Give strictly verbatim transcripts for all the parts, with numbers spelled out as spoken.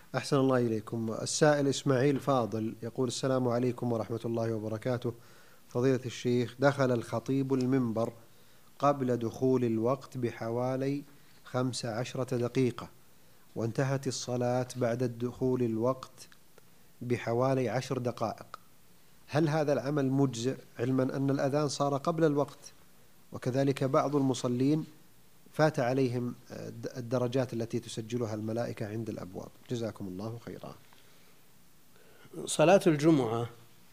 أحسن الله إليكم. السائل إسماعيل فاضل يقول: السلام عليكم ورحمة الله وبركاته. فضيلة الشيخ، دخل الخطيب المنبر قبل دخول الوقت بحوالي خمس عشرة دقيقة، وانتهت الصلاة بعد دخول الوقت بحوالي عشر دقائق، هل هذا العمل مجزئ، علما أن الأذان صار قبل الوقت، وكذلك بعض المصلين فات عليهم الدرجات التي تسجلها الملائكة عند الأبواب؟ جزاكم الله خيرا. صلاة الجمعة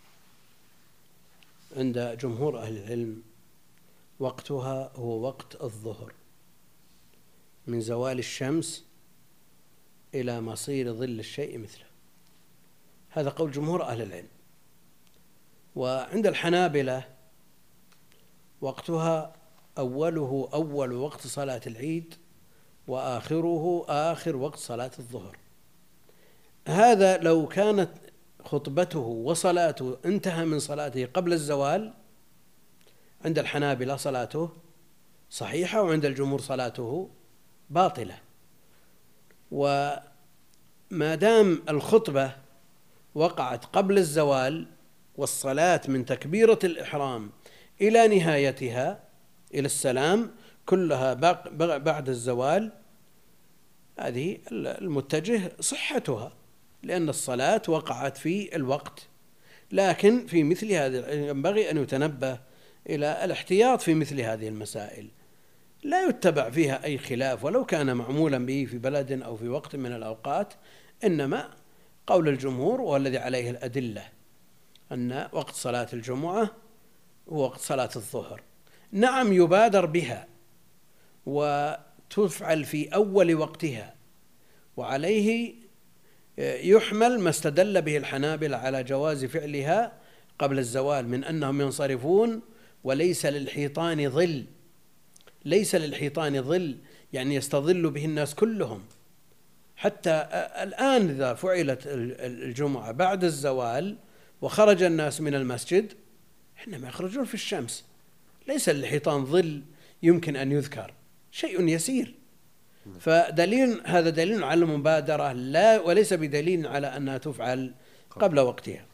عند جمهور أهل العلم وقتها هو وقت الظهر، من زوال الشمس إلى مصير ظل الشيء مثله، هذا قول جمهور أهل العلم. وعند الحنابلة وقتها أوله أول وقت صلاة العيد، وآخره آخر وقت صلاة الظهر. هذا لو كانت خطبته وصلاته انتهى من صلاته قبل الزوال، عند الحنابلة صلاته صحيحة، وعند الجمهور صلاته باطلة. وما دام الخطبة وقعت قبل الزوال والصلاة من تكبيرة الإحرام إلى نهايتها إلى السلام كلها بعد الزوال، هذه المتجه صحتها، لأن الصلاة وقعت في الوقت. لكن في مثل هذا ينبغي أن يتنبه إلى الاحتياط في مثل هذه المسائل، لا يتبع فيها أي خلاف ولو كان معمولا به في بلد أو في وقت من الأوقات، إنما قول الجمهور والذي عليه الأدلة أن وقت صلاة الجمعة هو وقت صلاة الظهر. نعم يبادر بها وتفعل في أول وقتها، وعليه يحمل ما استدل به الحنابلة على جواز فعلها قبل الزوال، من أنهم ينصرفون وليس للحيطان ظل، ليس للحيطان ظل يعني يستظل به الناس كلهم. حتى الآن إذا فعلت الجمعة بعد الزوال وخرج الناس من المسجد حينما يخرجون في الشمس، ليس للحيطان ظل يمكن أن يذكر، شيء يسير. فدليل هذا دليل على المبادرة لا وليس بدليل على أنها تفعل قبل وقتها.